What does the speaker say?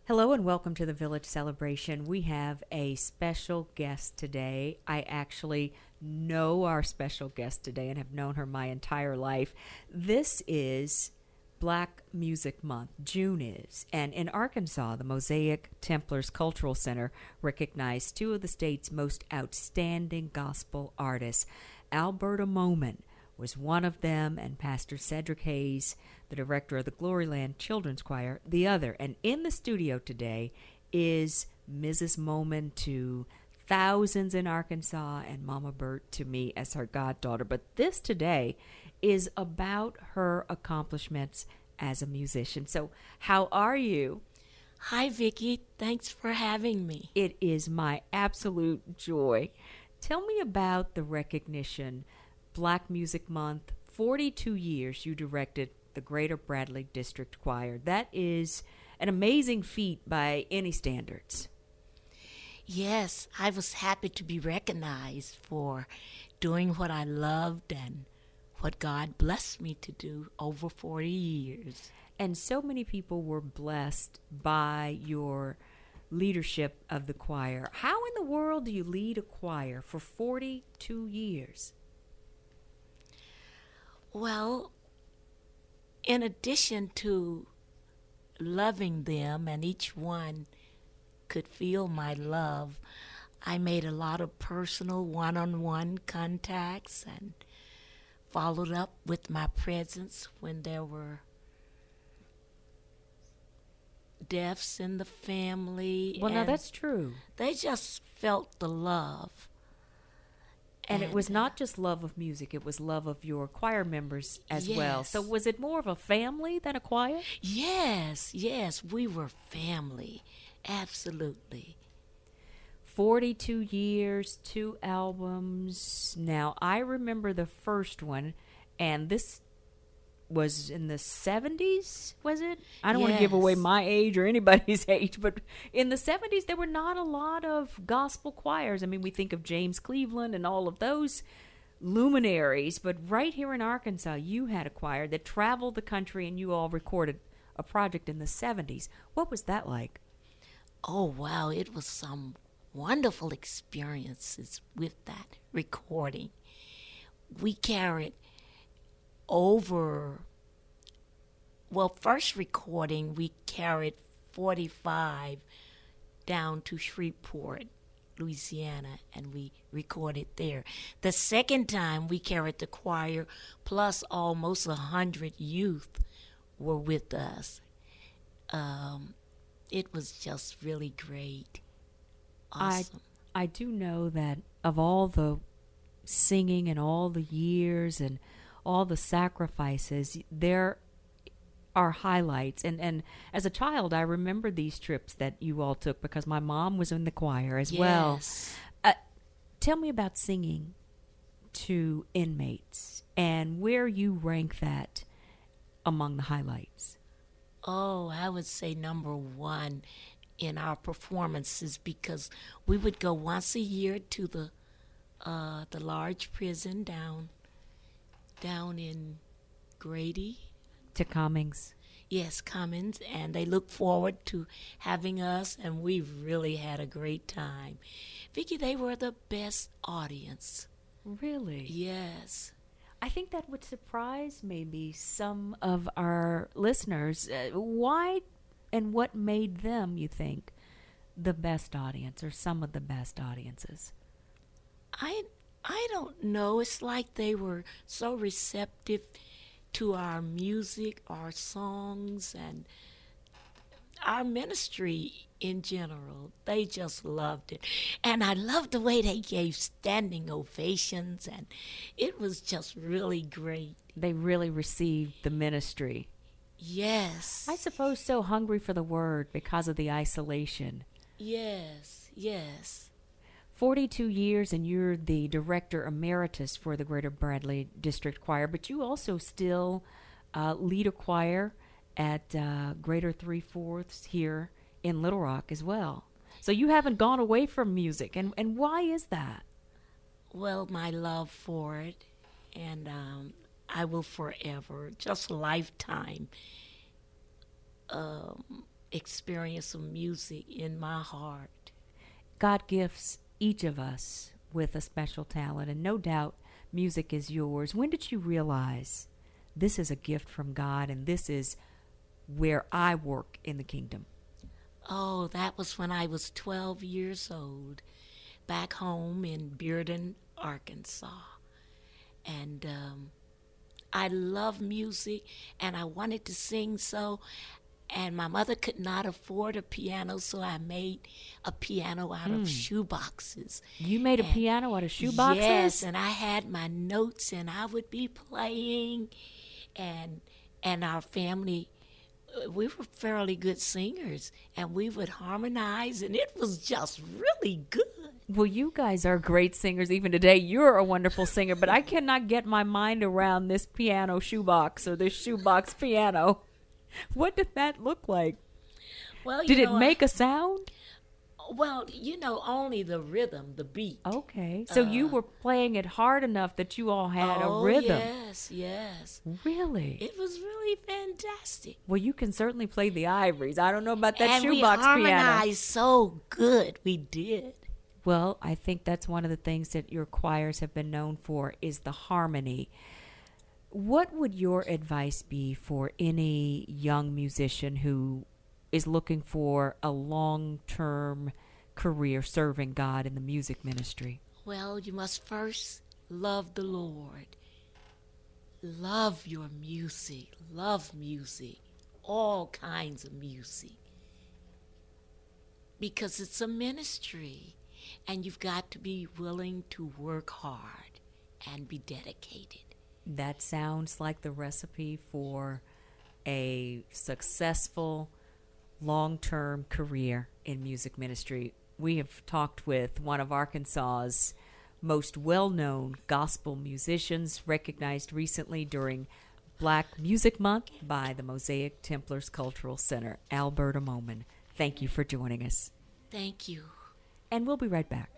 Hello and welcome to the Village Celebration. We have a special guest today. I actually know our special guest today and have known her my entire life. This is Black Music Month. June is. And in Arkansas, the Mosaic Templars Cultural Center recognized two of the state's most outstanding gospel artists. Alberta Moman was one of them, and Pastor Cedric Hayes, the director of the Gloryland Children's Choir, the other. And in the studio today is Mrs. Moman to thousands in Arkansas and Mama Bert to me as her goddaughter. But this today is about her accomplishments as a musician. So how are you? Hi, Vicki. Thanks for having me. It is my absolute joy. Tell me about the recognition. Black Music Month, 42 years you directed the Greater Bradley District Choir. That is an amazing feat by any standards. Yes, I was happy to be recognized for doing what I loved and what God blessed me to do over 40 years. And so many people were blessed by your leadership of the choir. How in the world do you lead a choir for 42 years? Well, in addition to loving them, and each one could feel my love, I made a lot of personal one-on-one contacts and followed up with my presence when there were deaths in the family. Well, now that's true. They just felt the love. And it was not just love of music, it was love of your choir members as well. So was it more of a family than a choir? Yes, we were family. Absolutely. 42 years, 2 albums. Now, I remember the first one, and this was in the 70s, was it? I don't want to give away my age or anybody's age, but in the 70s, there were not a lot of gospel choirs. I mean, we think of James Cleveland and all of those luminaries, but right here in Arkansas, you had a choir that traveled the country, and you all recorded a project in the 70s. What was that like? Oh, wow. It was some wonderful experiences with that recording. We carried first recording, we carried 45 down to Shreveport, Louisiana, and we recorded there. The second time, we carried the choir, plus almost 100 youth were with us. It was just really great. Awesome. I do know that of all the singing and all the years and all the sacrifices, there are highlights. And as a child, I remember these trips that you all took because my mom was in the choir as well. Tell me about singing to inmates and where you rank that among the highlights. Oh, I would say number one in our performances, because we would go once a year to the large prison down in Grady. To Cummings. Yes, Cummings, and they look forward to having us, and we really had a great time. Vicki, they were the best audience. Really? Yes. I think that would surprise maybe some of our listeners. Why and what made them, you think, the best audience or some of the best audiences? I don't know. It's like they were so receptive to our music, our songs, and our ministry in general. They just loved it. And I loved the way they gave standing ovations, and it was just really great. They really received the ministry. Yes. I suppose so hungry for the word because of the isolation. Yes. 42 years, and you're the director emeritus for the Greater Bradley District Choir, but you also still lead a choir at Greater Three Fourths here in Little Rock as well. So you haven't gone away from music, and why is that? Well, my love for it, and I will forever, just a lifetime, experience of music in my heart. God gifts each of us with a special talent, and no doubt music is yours. When did you realize this is a gift from God and this is where I work in the kingdom? Oh, that was when I was 12 years old, back home in Bearden, Arkansas. And I love music, and I wanted to sing so. And my mother could not afford a piano, so I made a piano out of shoeboxes. You made a piano out of shoeboxes? Yes, and I had my notes, and I would be playing. And our family, we were fairly good singers, and we would harmonize, and it was just really good. Well, you guys are great singers. Even today, you're a wonderful singer, but I cannot get my mind around this piano shoebox or this shoebox piano. What did that look like? Well, did it make a sound? Well, only the rhythm, the beat. Okay. So you were playing it hard enough that you all had a rhythm. Yes. Really? It was really fantastic. Well, you can certainly play the ivories. I don't know about that and shoebox piano. we harmonized so good. We did. Well, I think that's one of the things that your choirs have been known for is the harmony. What would your advice be for any young musician who is looking for a long-term career serving God in the music ministry? Well, you must first love the Lord. Love your music. Love music. All kinds of music. Because it's a ministry. And you've got to be willing to work hard and be dedicated. That sounds like the recipe for a successful long-term career in music ministry. We have talked with one of Arkansas's most well-known gospel musicians, recognized recently during Black Music Month by the Mosaic Templars Cultural Center, Alberta Moman. Thank you for joining us. Thank you. And we'll be right back.